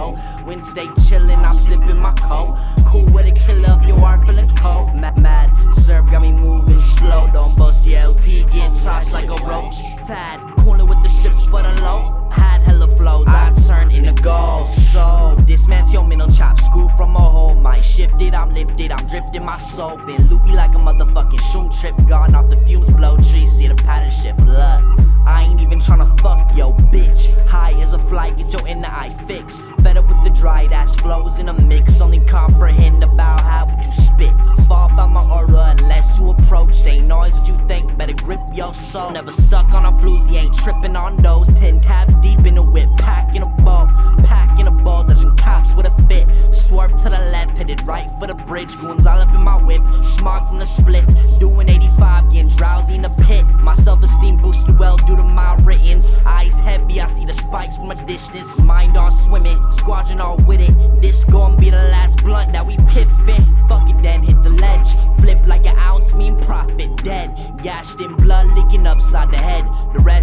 cold. Wind stay chillin', I'm sippin' my coat. Cool with a killer if you are feeling cold. Mad, Serb got me moving slow. Don't boast your LP, get tossed like a roach. Tad, coolin' with the strips for the low. Had hella flows, I turned into gold. So, dismantle your middle chop, screw from a hole. Might shifted, I'm lifted, I'm dripped in my soul. Been loopy like a motherfucking shoom trip. Gone off the fumes, blow trees, see the pattern shift. Look, I ain't even tryna fuck yo bitch. High as a flight, get your inner eye fixed. Fed up with the dried ass flows in a mix. Only comprehend about how would you spit. Fall by my aura unless you approach. They noise what you think, better grip your soul. Never stuck on a floozy, ain't tripping on those. 10 tabs deep in the whip, pack in a bowl. Pack in a bowl, dodging cops with a fit. Swerve to the left, headed right for the bridge. Goons all up in my whip, smog from the spliff. Doing 85, getting drowsy in the pit. My self-esteem boosted well due to my writtens. Eyes heavy, I see the spikes from a distance. Mind on swimming, squadron all with it. This gon' be the last blunt that we piffin'. Fuck it then, hit the ledge. Flip like an ounce, mean profit dead. Gashed in blood leaking upside the head. The